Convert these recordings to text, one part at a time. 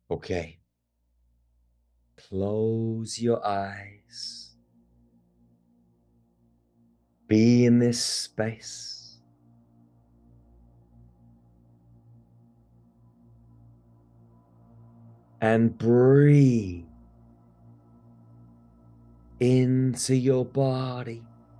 Okay. Close your eyes. Be in this space. And breathe into your body.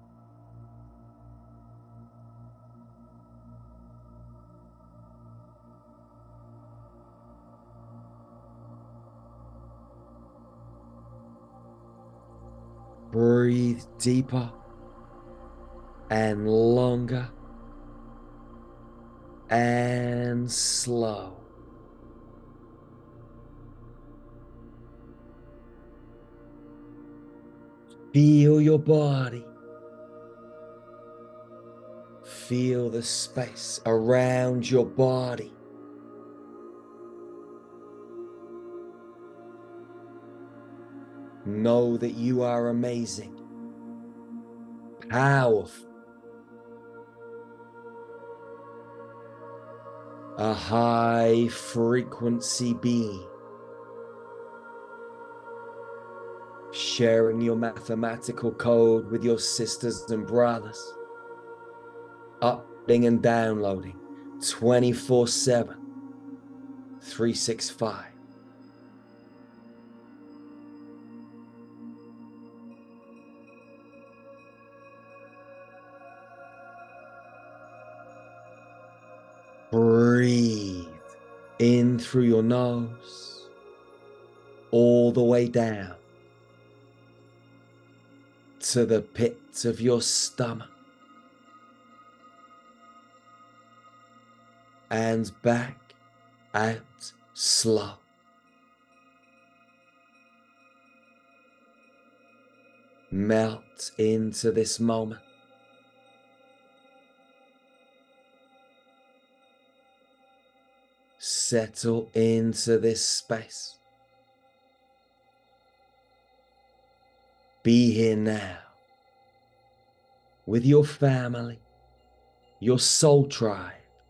Breathe deeper and longer and slow. Feel your body. Feel the space around your body. Know that you are amazing, powerful, a high frequency being, sharing your mathematical code with your sisters and brothers, uploading and downloading 24/7, 365. Breathe in through your nose, all the way down to the pit of your stomach and back out slow. Melt into this moment. Settle into this space. Be here now with your family, your soul tribe.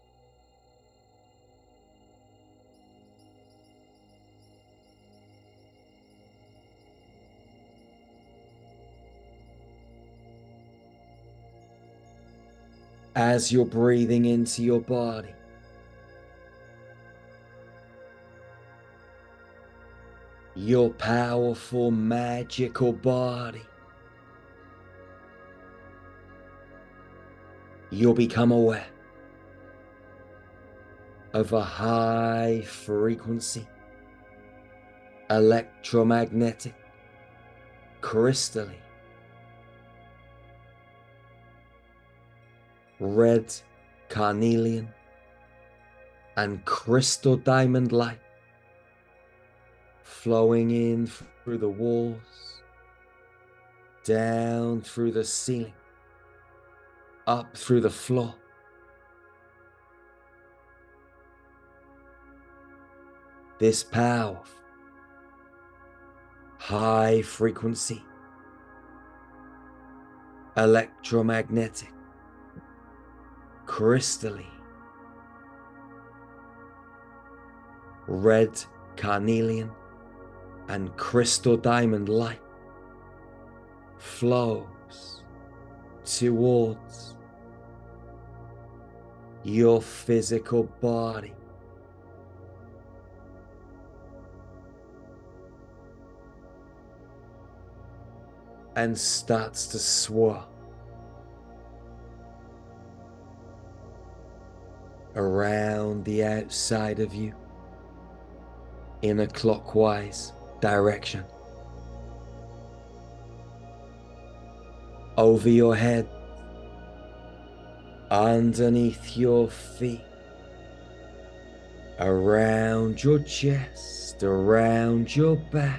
As you're breathing into your body, your powerful, magical body, you'll become aware of a high frequency, electromagnetic, crystalline, red carnelian and crystal diamond light flowing in through the walls, down through the ceiling, up through the floor. This powerful, high frequency, electromagnetic, crystalline, red carnelian and crystal diamond light flows towards your physical body. And starts to swirl around the outside of you in a clockwise direction. Over your head, underneath your feet, around your chest, around your back,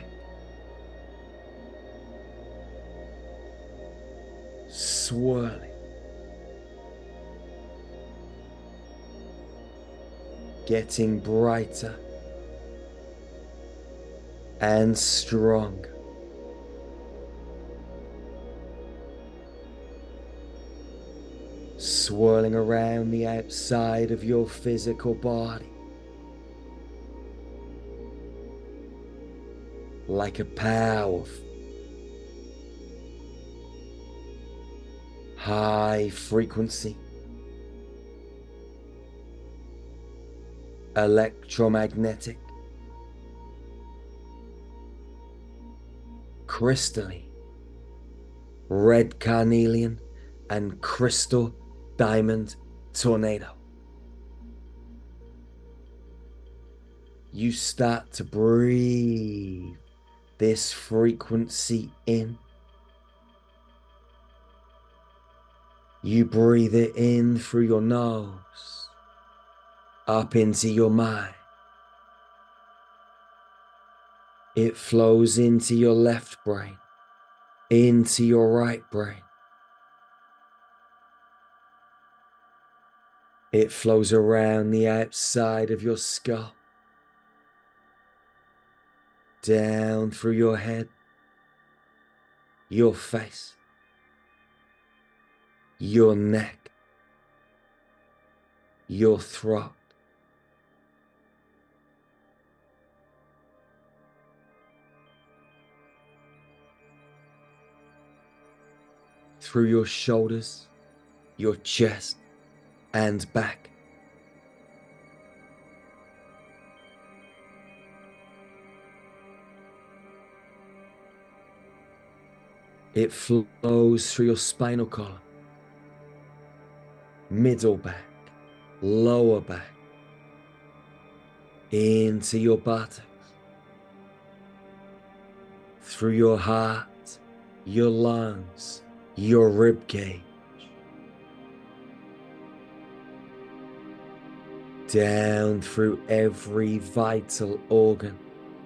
swirling, getting brighter and stronger. Swirling around the outside of your physical body, like a powerful, high frequency, electromagnetic, crystalline, red carnelian, and crystal diamond tornado. You start to breathe this frequency in. You breathe it in through your nose, up into your mind. It flows into your left brain, into your right brain. It flows around the outside of your skull, down through your head, your face, your neck, your throat. Through your shoulders, your chest, and back. It flows through your spinal column, middle back, lower back, into your buttocks, through your heart, your lungs, your rib cage, down through every vital organ,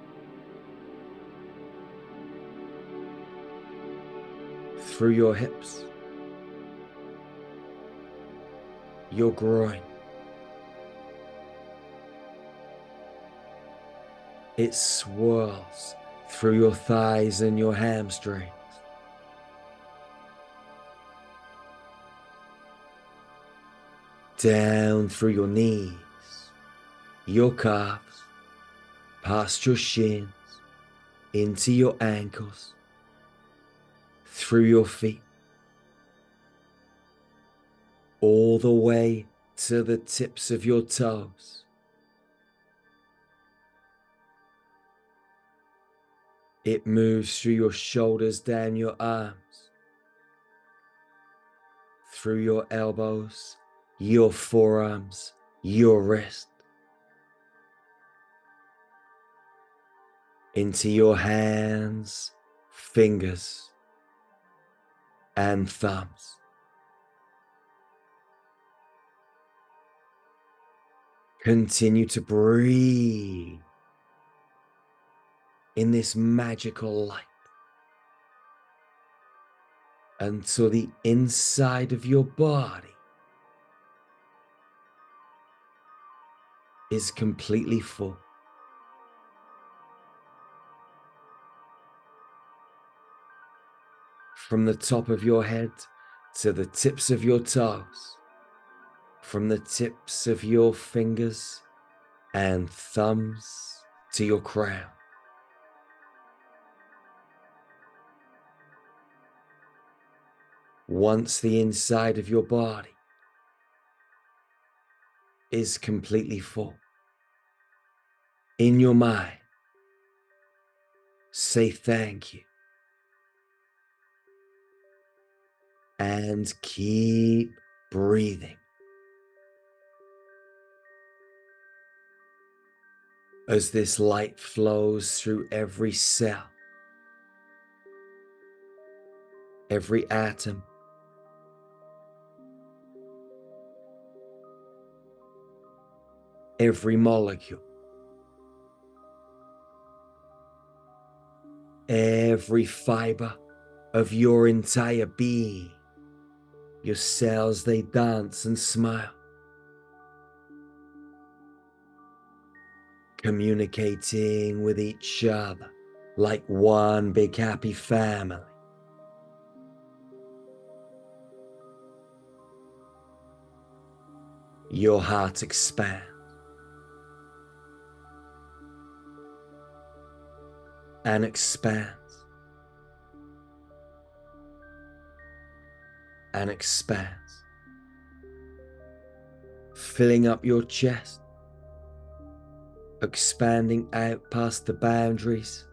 through your hips, your groin. It swirls through your thighs and your hamstrings, down through your knees, your calves, past your shins, into your ankles, through your feet, all the way to the tips of your toes. It moves through your shoulders, down your arms, through your elbows, your forearms, your wrist, into your hands, fingers, and thumbs. Continue to breathe in this magical light until the inside of your body is completely full. From the top of your head to the tips of your toes, from the tips of your fingers and thumbs to your crown. Once the inside of your body is completely full, in your mind, say thank you and keep breathing. As this light flows through every cell, every atom, every molecule, every fiber of your entire being. Your cells, they dance and smile, communicating with each other like one big happy family. Your heart expands. and expands and expands, filling up your chest, expanding out past the boundaries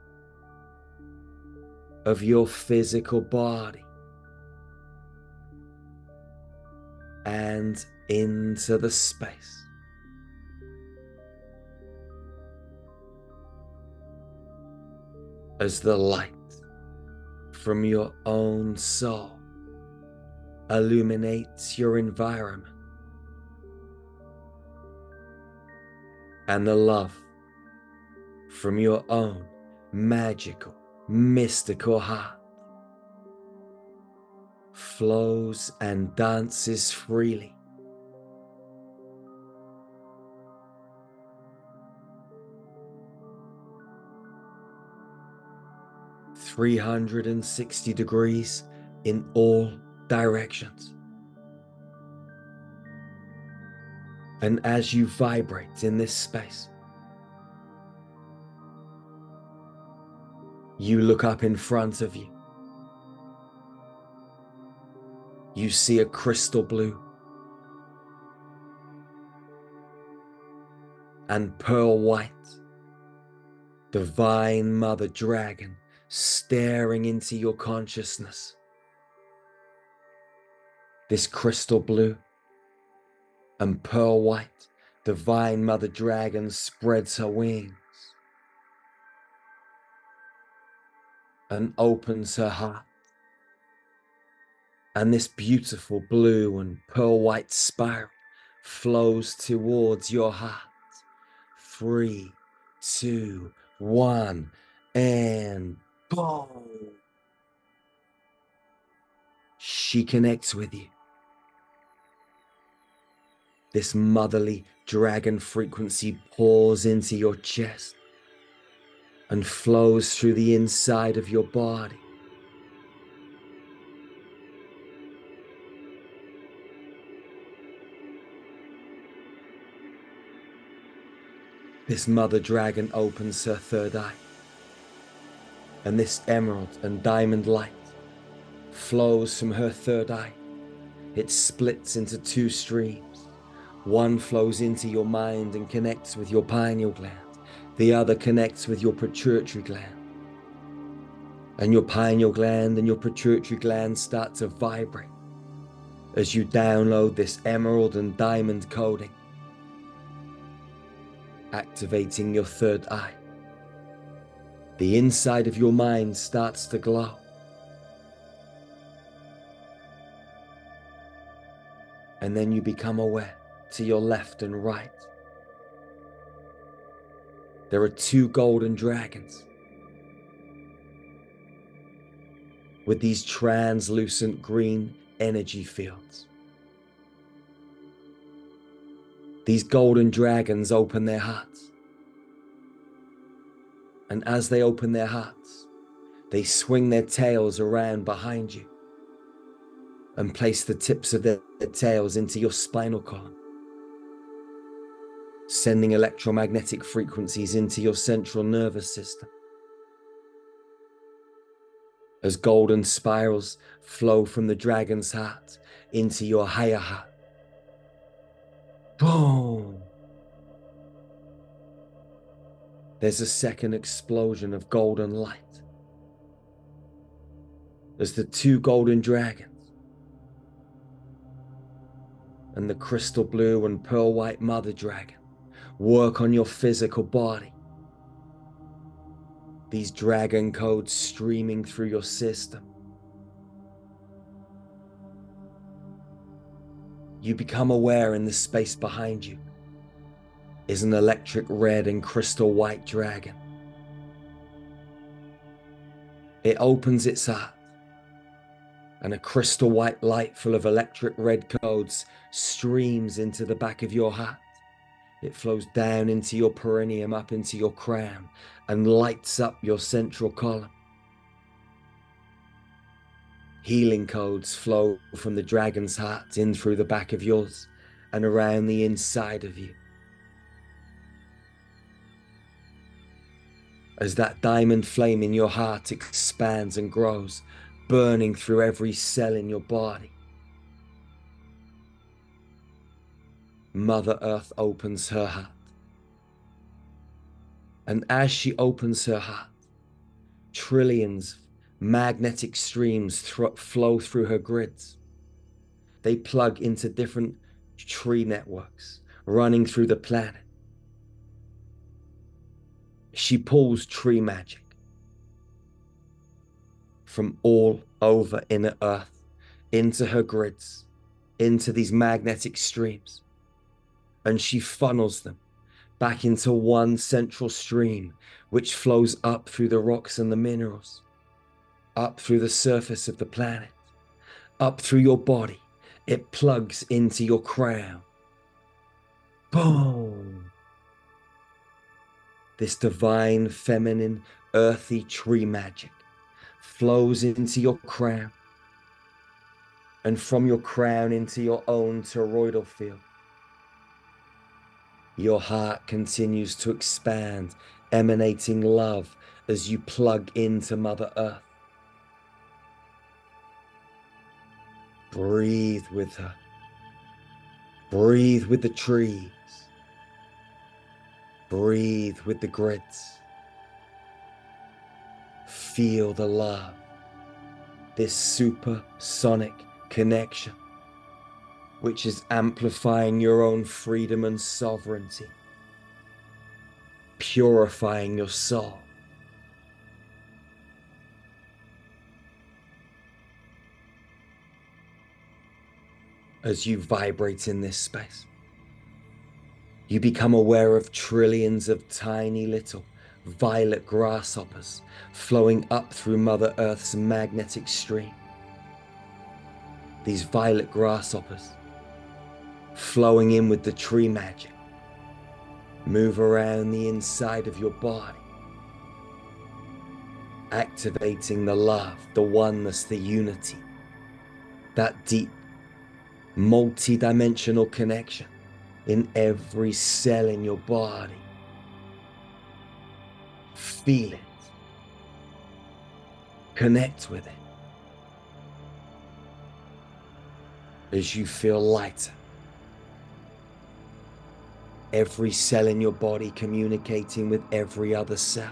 of your physical body and into the space. As the light from your own soul illuminates your environment, and the love from your own magical, mystical heart flows and dances freely. "360 degrees in all directions." And as you vibrate in this space, you look up in front of you. You see a crystal blue and pearl white divine mother dragon staring into your consciousness. This crystal blue and pearl white divine mother dragon spreads her wings and opens her heart. And this beautiful blue and pearl white spiral flows towards your heart. 3, 2, 1, and boom! She connects with you. This motherly dragon frequency pours into your chest and flows through the inside of your body. This mother dragon opens her third eye, and this emerald and diamond light flows from her third eye. It splits into 2 streams. One flows into your mind and connects with your pineal gland. The other connects with your pituitary gland. And your pineal gland and your pituitary gland start to vibrate as you download this emerald and diamond coding, activating your third eye. The inside of your mind starts to glow. And then you become aware to your left and right. There are 2 golden dragons with these translucent green energy fields. These golden dragons open their hearts. And as they open their hearts, they swing their tails around behind you and place the tips of their tails into your spinal column, sending electromagnetic frequencies into your central nervous system. As golden spirals flow from the dragon's heart into your higher heart. Boom! There's a second explosion of golden light as the 2 golden dragons and the crystal blue and pearl white mother dragon work on your physical body. These dragon codes streaming through your system. You become aware in the space behind you is an electric red and crystal white dragon. It opens its heart, and a crystal white light full of electric red codes streams into the back of your heart. It flows down into your perineum, up into your crown, and lights up your central column. Healing codes flow from the dragon's heart in through the back of yours and around the inside of you. as that diamond flame in your heart expands and grows, burning through every cell in your body. Mother Earth opens her heart. And as she opens her heart, trillions of magnetic streams flow through her grids. They plug into different tree networks running through the planet. She pulls tree magic from all over inner Earth into her grids, into these magnetic streams, and she funnels them back into one central stream, which flows up through the rocks and the minerals, up through the surface of the planet, up through your body. It plugs into your crown. Boom! This divine, feminine, earthy tree magic flows into your crown, and from your crown into your own toroidal field. Your heart continues to expand, emanating love as you plug into Mother Earth. Breathe with her. Breathe with the trees. Breathe with the grids. Feel the love, this supersonic connection, which is amplifying your own freedom and sovereignty, purifying your soul. As you vibrate in this space, you become aware of trillions of tiny little violet grasshoppers flowing up through Mother Earth's magnetic stream. These violet grasshoppers flowing in with the tree magic move around the inside of your body, activating the love, the oneness, the unity, that deep multi-dimensional connection in every cell in your body. Feel it. Connect with it. As you feel lighter, every cell in your body communicating with every other cell.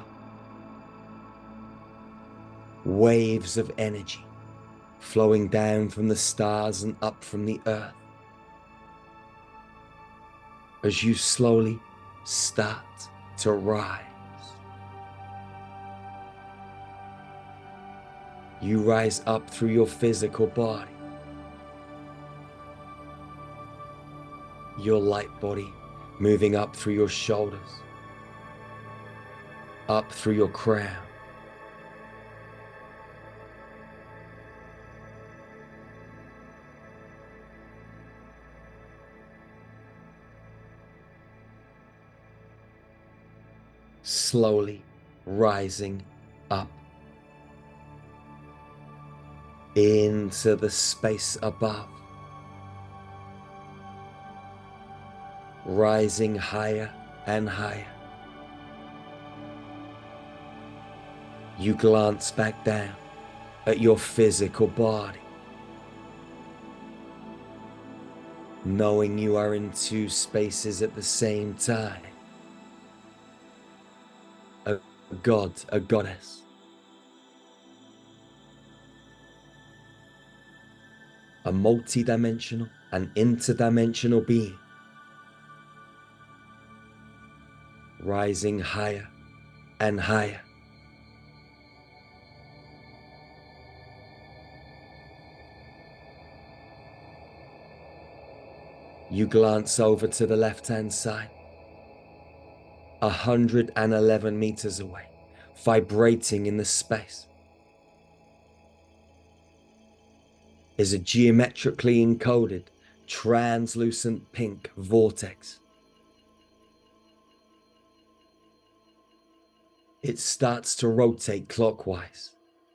Waves of energy flowing down from the stars and up from the earth. As you slowly start to rise. You rise up through your physical body. Your light body moving up through your shoulders, up through your crown. Slowly rising up into the space above, rising higher and higher. You glance back down at your physical body, knowing you are in two spaces at the same time. A god, a goddess. A multi-dimensional and interdimensional being, rising higher and higher. You glance over to the left-hand side, 111 meters away, vibrating in the space, is a geometrically encoded, translucent pink vortex. It starts to rotate clockwise.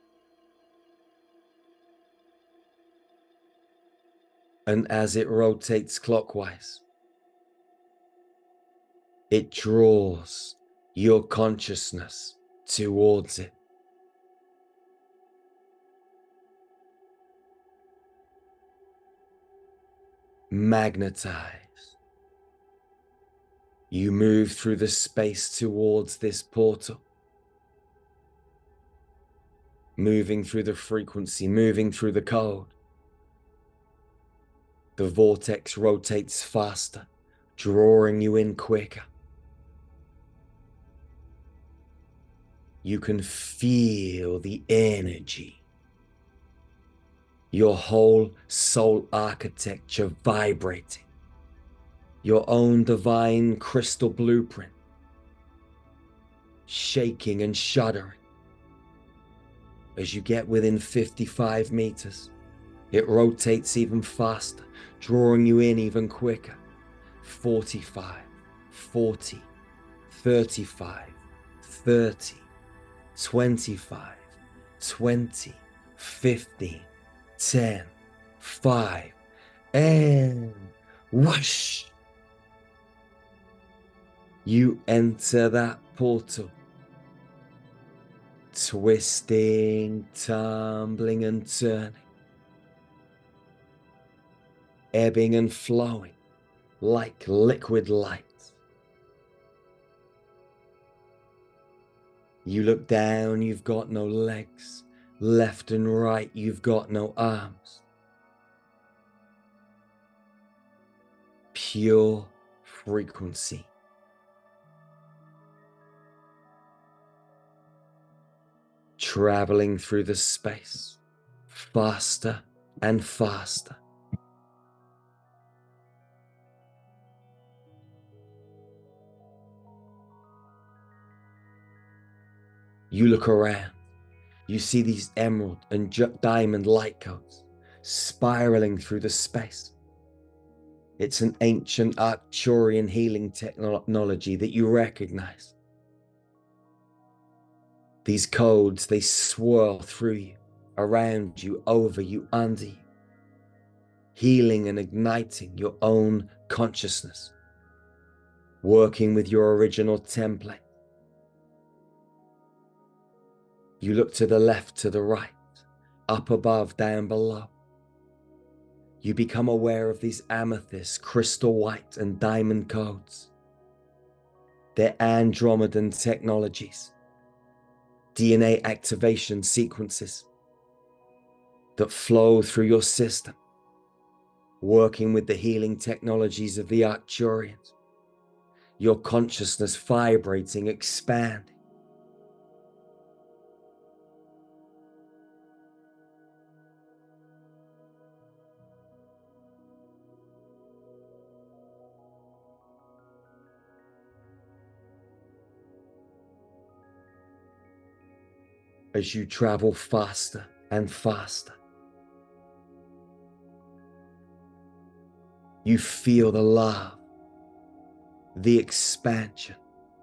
And as it rotates clockwise, it draws your consciousness towards it. Magnetize. You move through the space towards this portal. Moving through the frequency, moving through the code. The vortex rotates faster, drawing you in quicker. You can feel the energy. Your whole soul architecture vibrating. Your own divine crystal blueprint, shaking and shuddering. As you get within 55 meters, it rotates even faster, drawing you in even quicker. 45, 40, 35, 30, 25, 20, 15, 10, 5, and whoosh! You enter that portal, twisting, tumbling and turning, ebbing and flowing like liquid light. You look down, you've got no legs. Left and right, you've got no arms. Pure frequency. Traveling through the space, faster and faster. You look around, you see these emerald and diamond light codes spiraling through the space. It's an ancient Arcturian healing technology that you recognize. These codes, they swirl through you, around you, over you, under you, healing and igniting your own consciousness, working with your original template. You look to the left, to the right, up above, down below. You become aware of these amethyst, crystal white, and diamond codes. They're Andromedan technologies, DNA activation sequences that flow through your system, working with the healing technologies of the Arcturians. Your consciousness vibrating, expanding. As you travel faster and faster, you feel the love, the expansion,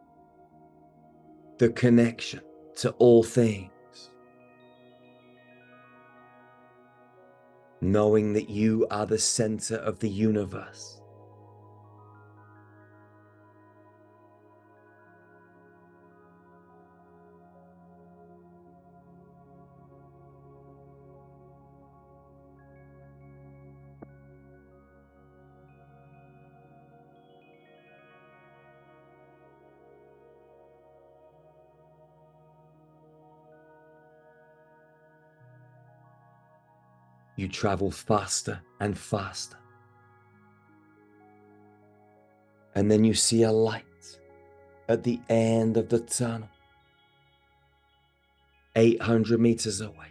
the connection to all things, knowing that you are the center of the universe. You travel faster and faster. And then you see a light at the end of the tunnel, 800 meters away,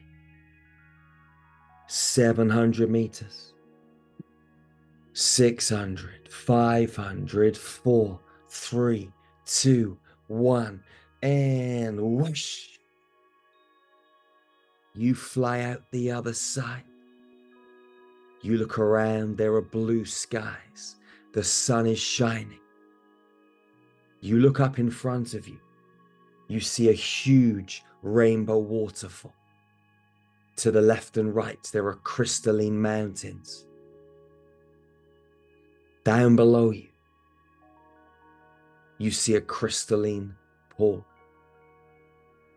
700 meters, 600, 500, 4, 3, 2, 1, and whoosh. You fly out the other side. You look around, there are blue skies. The sun is shining. You look up in front of you. You see a huge rainbow waterfall. To the left and right, there are crystalline mountains. Down below you, you see a crystalline pool.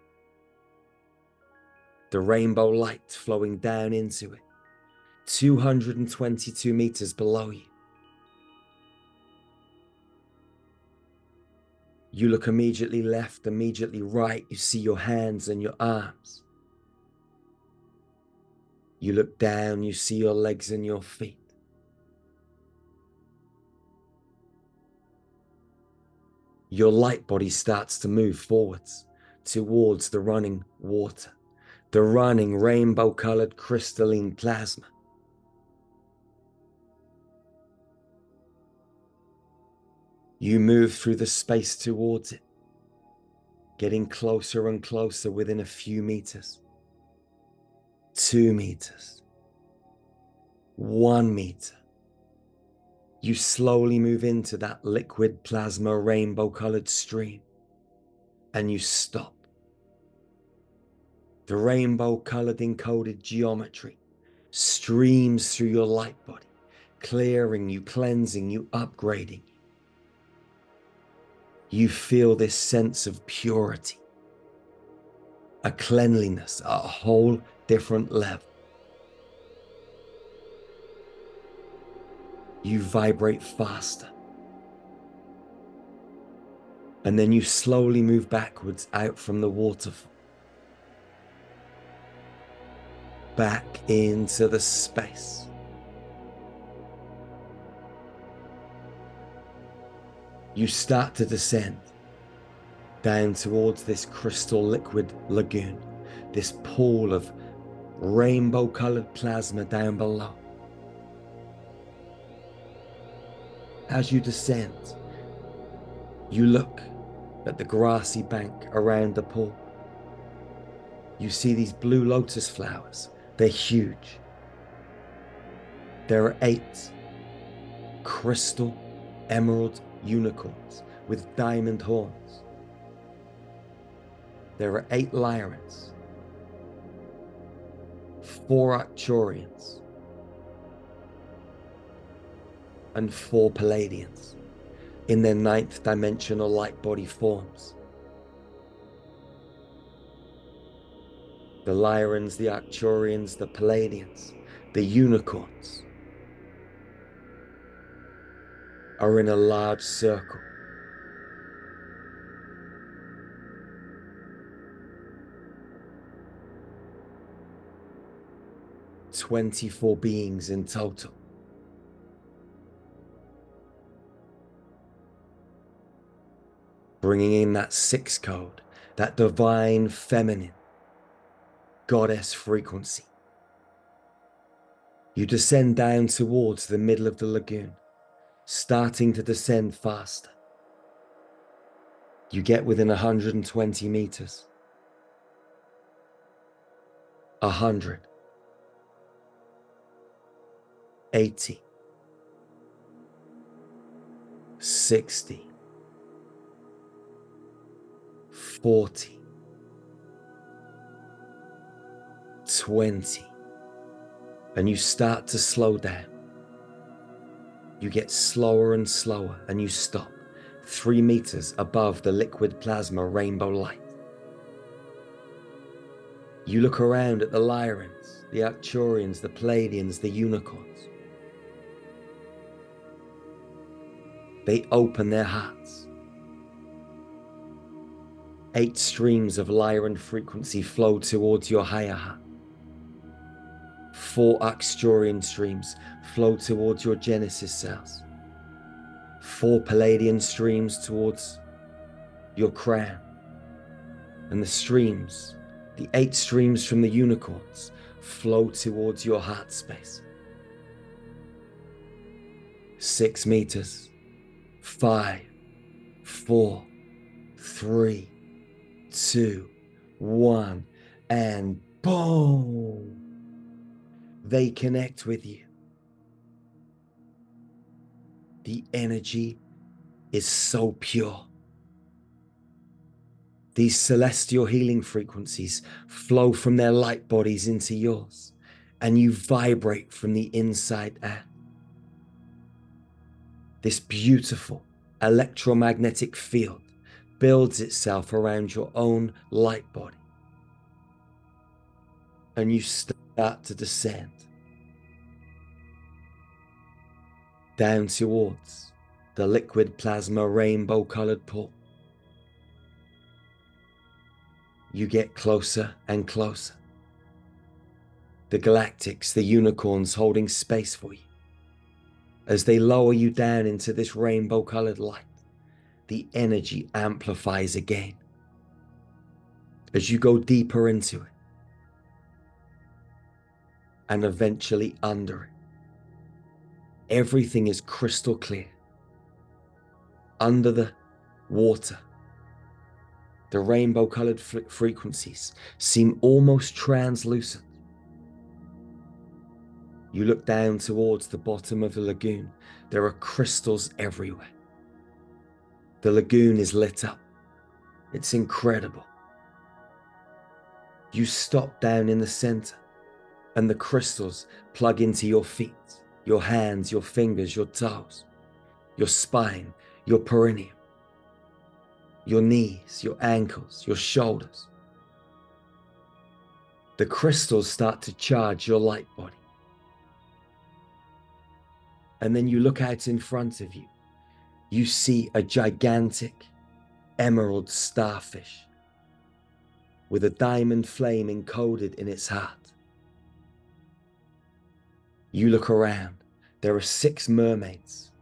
the rainbow light flowing down into it, 222 meters below you. You look immediately left, immediately right. You see your hands and your arms. You look down, you see your legs and your feet. Your light body starts to move forwards towards the running water, the running rainbow-colored crystalline plasma. You move through the space towards it, getting closer and closer within a few meters. 2 meters. 1 meter. You slowly move into that liquid plasma rainbow-colored stream, and you stop. The rainbow-colored encoded geometry streams through your light body, clearing you, cleansing you, upgrading you. You feel this sense of purity, a cleanliness at a whole different level. You vibrate faster. And then you slowly move backwards out from the waterfall, back into the space. You start to descend down towards this crystal liquid lagoon, this pool of rainbow-colored plasma down below. As you descend, you look at the grassy bank around the pool. You see these blue lotus flowers. They're huge. There are 8 crystal emerald unicorns with diamond horns. There are 8 Lyrans, 4 Arcturians, and 4 Palladians in their 9th dimensional light body forms. The Lyrans, the Arcturians, the Palladians, the unicorns are in a large circle. "24 beings in total. Bringing in that 6 code, that divine feminine goddess frequency. You descend down towards the middle of the lagoon, starting to descend faster. You get within 120 meters. 100. 80. 60. 40. 20. And you start to slow down. You get slower and slower, and you stop 3 meters above the liquid plasma rainbow light. You look around at the Lyrans, the Arcturians, the Palladians, the unicorns. They open their hearts. 8 streams of Lyran frequency flow towards your higher heart. 4 Arcturian streams flow towards your Genesis cells. 4 Palladian streams towards your crown. And the streams, the 8 streams from the unicorns, flow towards your heart space. 6 meters. 5, 4, 3, 2, 1, and boom! They connect with you. The energy is so pure. These celestial healing frequencies flow from their light bodies into yours, and you vibrate from the inside out. This beautiful electromagnetic field builds itself around your own light body. and you start to descend down towards the liquid plasma rainbow-colored pool. You get closer and closer. The galactics, the unicorns holding space for you. As they lower you down into this rainbow-colored light, the energy amplifies again. As you go deeper into it, and eventually under it, everything is crystal clear. Under the water, the rainbow-colored frequencies seem almost translucent. You look down towards the bottom of the lagoon. There are crystals everywhere. The lagoon is lit up. It's incredible. You stop down in the center, and the crystals plug into your feet, your hands, your fingers, your toes, your spine, your perineum, your knees, your ankles, your shoulders. The crystals start to charge your light body. And then you look out in front of you. You see a gigantic emerald starfish with a diamond flame encoded in its heart. You look around. There are 6 mermaids.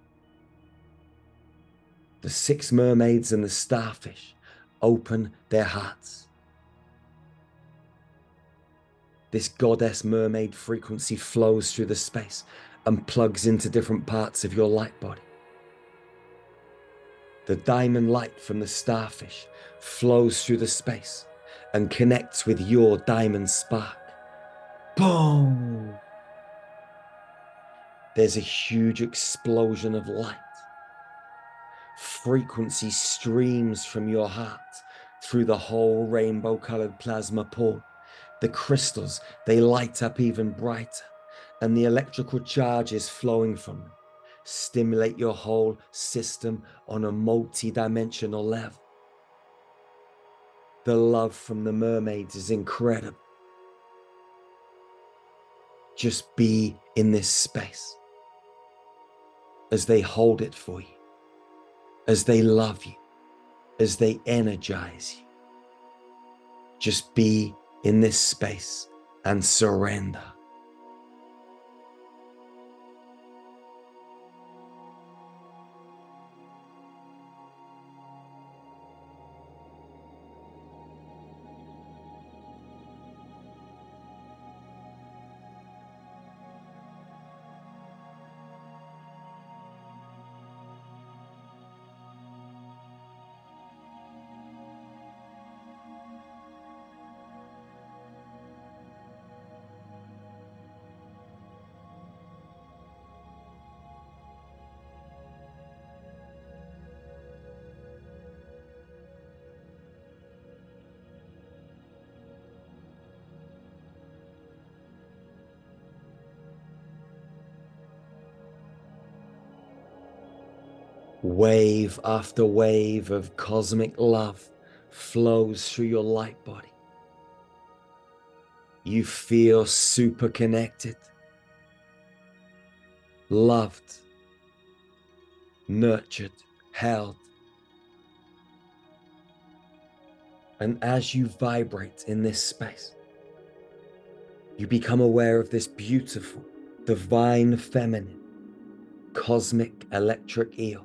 The 6 mermaids and the starfish open their hearts. This goddess mermaid frequency flows through the space and plugs into different parts of your light body. The diamond light from the starfish flows through the space and connects with your diamond spark. Boom! There's a huge explosion of light. Frequency streams from your heart through the whole rainbow-colored plasma pool. The crystals, they light up even brighter, and the electrical charges flowing from them stimulate your whole system on a multi-dimensional level. The love from the mermaids is incredible. Just be in this space as they hold it for you, as they love you, as they energize you. Just be in this space and surrender. Wave after wave of cosmic love flows through your light body. You feel super connected, loved, nurtured, held. And as you vibrate in this space, you become aware of this beautiful, divine feminine, cosmic electric eel.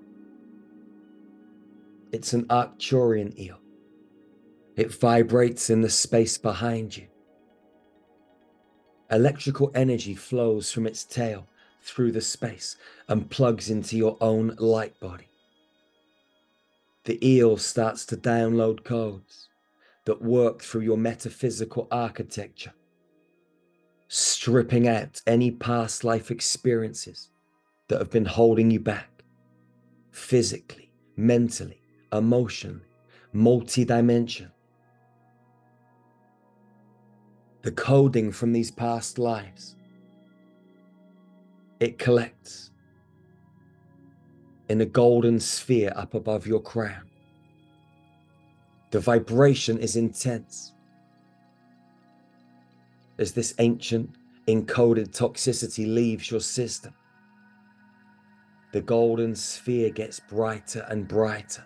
It's an Arcturian eel. It vibrates in the space behind you. Electrical energy flows from its tail through the space and plugs into your own light body. The eel starts to download codes that work through your metaphysical architecture, stripping out any past life experiences that have been holding you back, physically, mentally, emotionally, multi-dimension. The coding from these past lives, it collects in a golden sphere up above your crown. The vibration is intense. as this ancient encoded toxicity leaves your system. The golden sphere gets brighter and brighter.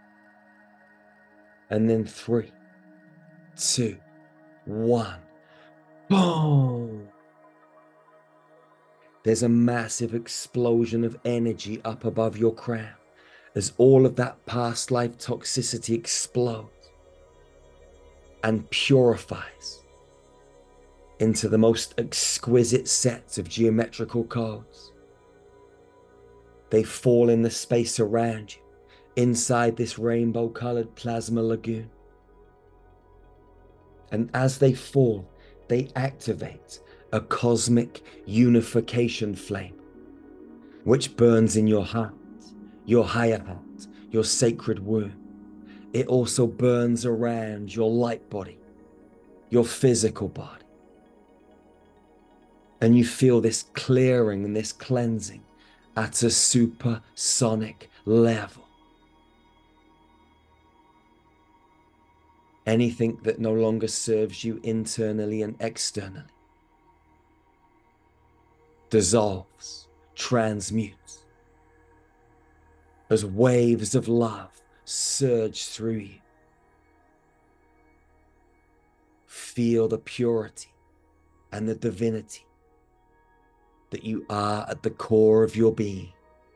And then 3, 2, 1, boom! There's a massive explosion of energy up above your crown as all of that past life toxicity explodes and purifies into the most exquisite sets of geometrical codes. They fall in the space around you, inside this rainbow-colored plasma lagoon. And as they fall, they activate a cosmic unification flame, which burns in your heart, your higher heart, your sacred womb. It also burns around your light body, your physical body. And you feel this clearing and this cleansing at a supersonic level. Anything that no longer serves you internally and externally dissolves, transmutes, as waves of love surge through you. Feel the purity and the divinity that you are at the core of your being.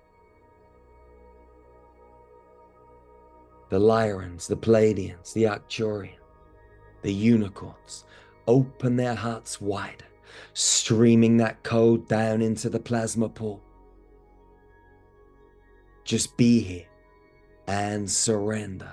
The Lyrans, the Pleiadians, the Arcturian, the unicorns open their hearts wider, streaming that code down into the plasma pool. Just be here and surrender.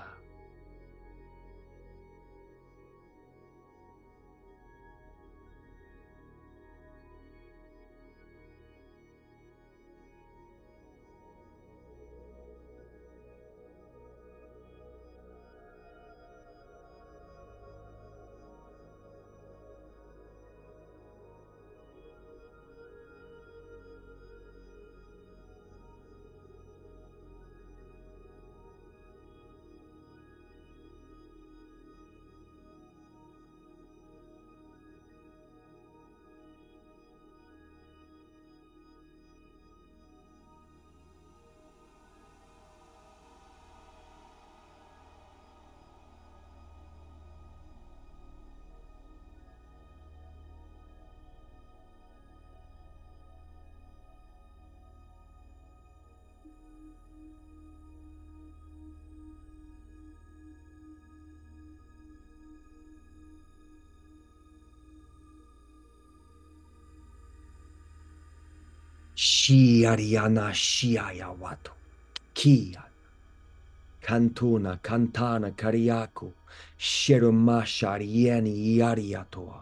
Shiariana Shiayawato, Kia, Cantuna, Cantana, Kariaku, Sherumashariani Yariatoa.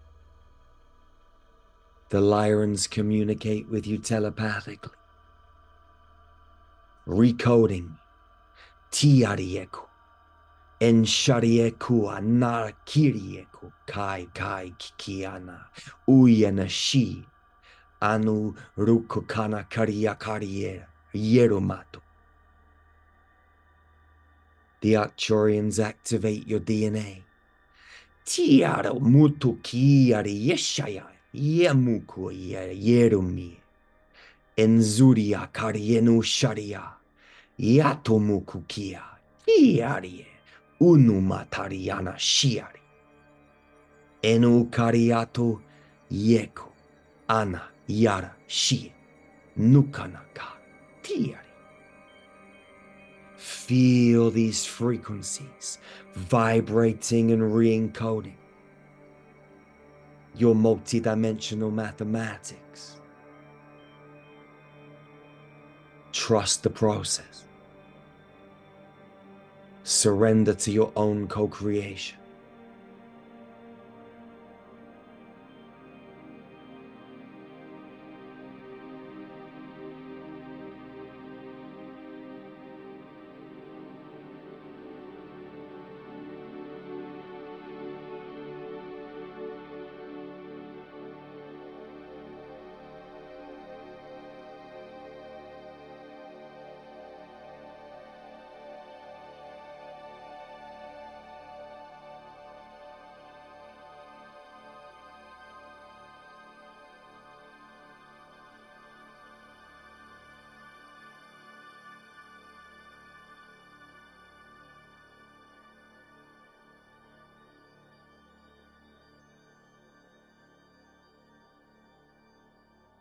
The Lyrans communicate with you telepathically, recoding Tiarieku, Enshariekua, Narakirieku, Kai Kai Kikiana, Uyana Shi. Anu Rukukana Karia Karier, Yerumato. The Arcturians activate your DNA. Tiaro Mutuki Yeshaya, Yemuku Yerumi. Enzuria Karienu Sharia, Yatomukukia, Iarie, Unumatariana Shiari. Enu Kariato Yeko, Ana. Yara Shi Nukanaka Tiari. Feel these frequencies vibrating and re-encoding your multidimensional mathematics. Trust the process. Surrender to your own co-creation.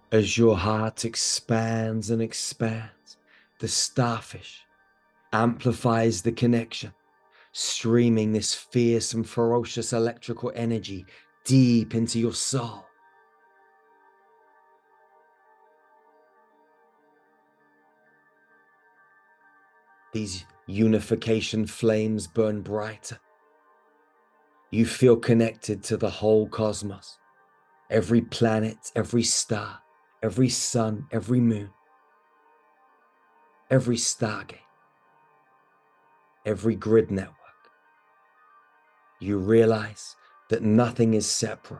As your heart expands and expands, the starfish amplifies the connection, streaming this fierce and ferocious electrical energy deep into your soul. These unification flames burn brighter. You feel connected to the whole cosmos, every planet, every star, every sun, every moon, every stargate, every grid network. You realize that nothing is separate.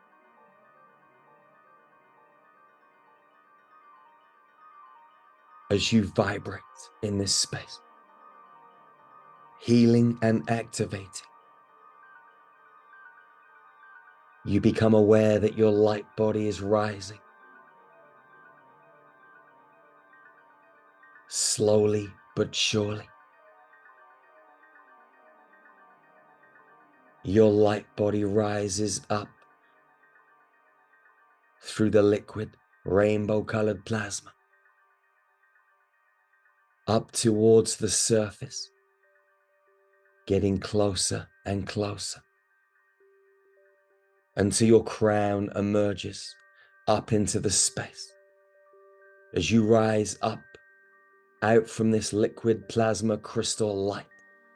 As you vibrate in this space, healing and activating, you become aware that your light body is rising. Slowly but surely, your light body rises up through the liquid rainbow-colored plasma, up towards the surface, getting closer and closer, until your crown emerges up into the space. As you rise up out from this liquid plasma crystal light,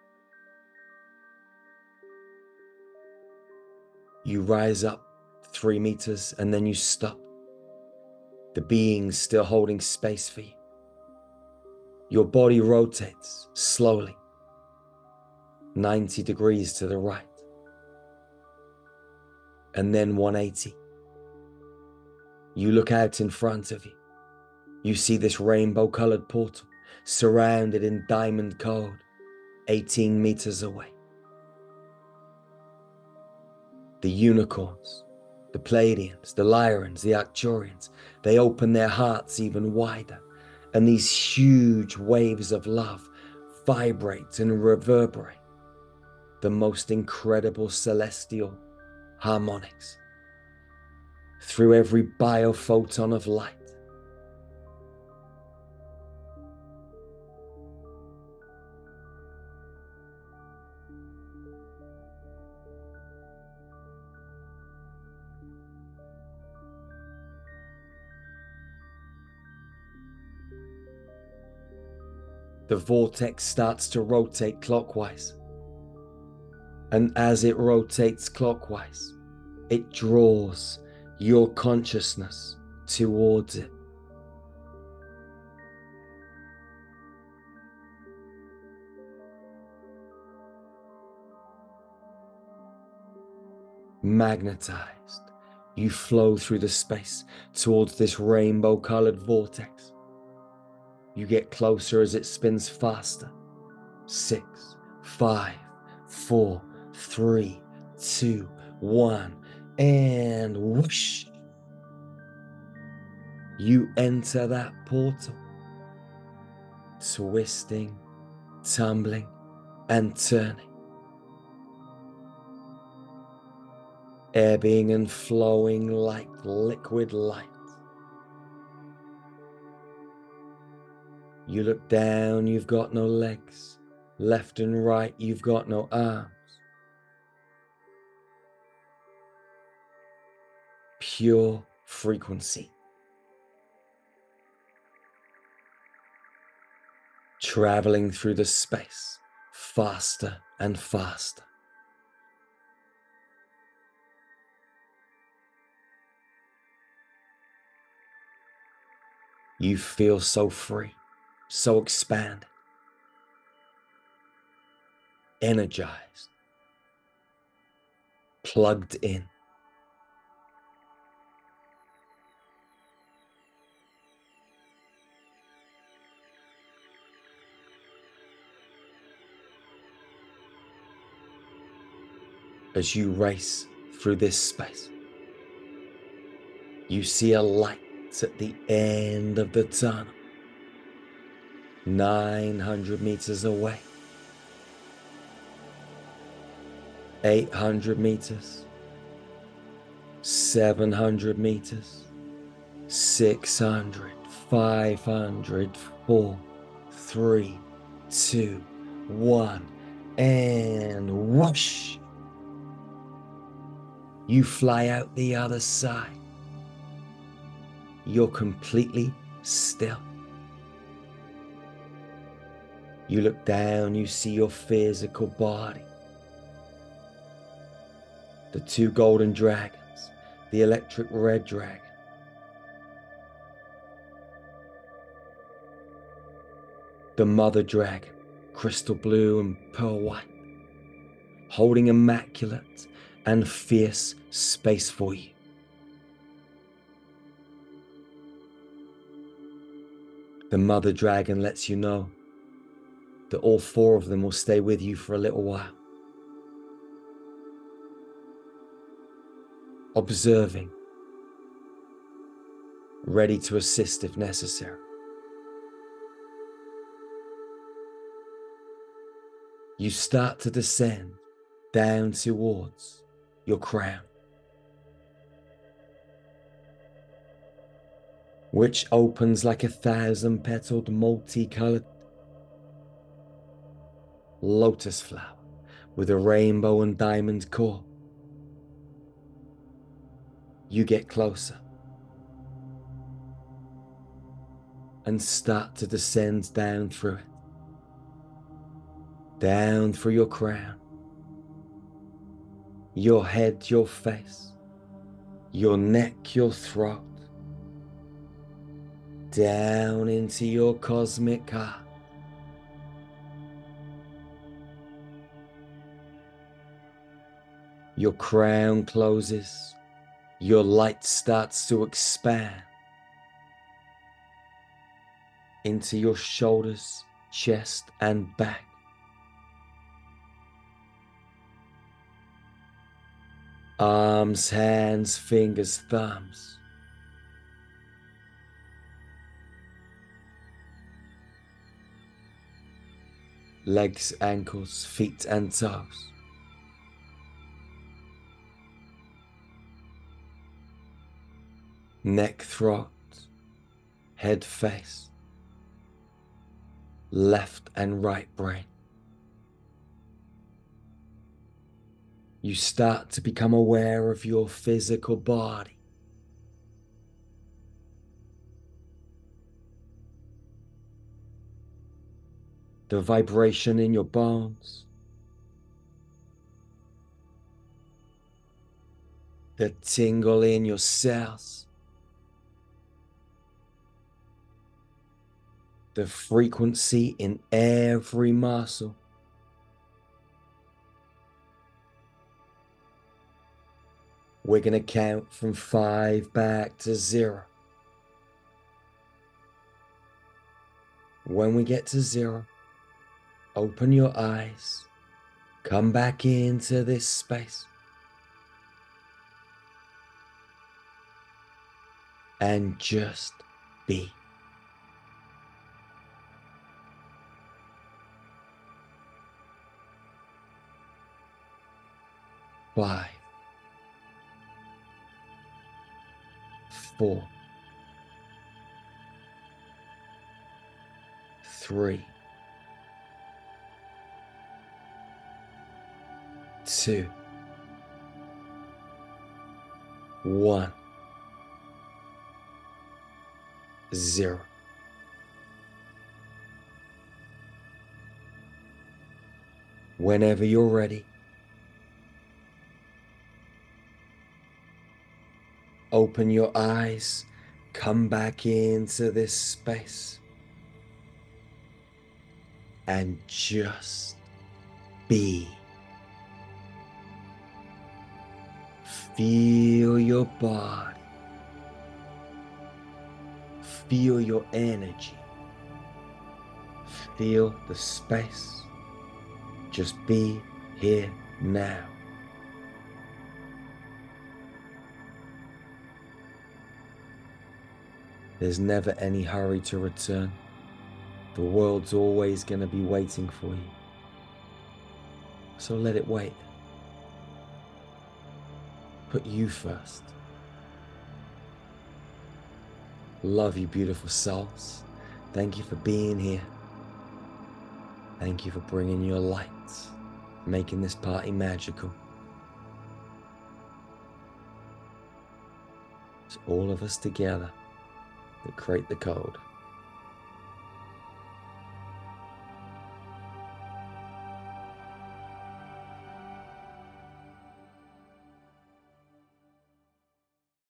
you rise up 3 meters and then you stop. The being's still holding space for you. Your body rotates slowly, 90 degrees to the right, and then 180. You look out in front of you. You see this rainbow-colored portal surrounded in diamond code, 18 meters away. The unicorns, the Pleiadians, the Lyrans, the Arcturians, they open their hearts even wider, and these huge waves of love vibrate and reverberate the most incredible celestial harmonics through every biophoton of light. The vortex starts to rotate clockwise. And as it rotates clockwise, it draws your consciousness towards it. Magnetized, you flow through the space towards this rainbow-colored vortex. You get closer as it spins faster. 6, 5, 4, 3, 2, 1, and whoosh! You enter that portal, twisting, tumbling, and turning, ebbing and flowing like liquid light. You look down, you've got no legs. Left and right, you've got no arms. Pure frequency. Traveling through the space, faster and faster. You feel so free, so expanded, energized, plugged in. As you race through this space, you see a light at the end of the tunnel, 900 meters away, 800 meters, 700 meters, 600, 500, 4, 3, 2, 1, and whoosh! You fly out the other side. You're completely still. You look down, you see your physical body. The two golden dragons, the electric red dragon, the mother dragon, crystal blue and pearl white, holding immaculate and fierce space for you. The mother dragon lets you know that all four of them will stay with you for a little while, observing, ready to assist if necessary. You start to descend down towards your crown, which opens like a 1,000-petaled, multicolored lotus flower with a rainbow and diamond core. You get closer and start to descend down through it, down through your crown, your head, your face, your neck, your throat, down into your cosmic heart. Your crown closes, your light starts to expand into your shoulders, chest, and back. Arms, hands, fingers, thumbs. Legs, ankles, feet, and toes. Neck, throat, head, face, left and right brain. You start to become aware of your physical body. The vibration in your bones. The tingle in your cells. The frequency in every muscle. We're going to count from 5 back to 0. When we get to 0, open your eyes, come back into this space, and just be. Five, 4, 3, 2, 1, 0. Whenever you're ready, open your eyes, come back into this space, and just be. Feel your body. Feel your energy. Feel the space. Just be here now. There's never any hurry to return. The world's always going to be waiting for you. So let it wait. Put you first. Love you, beautiful souls. Thank you for being here. Thank you for bringing your light, making this party magical. It's all of us together that create the code.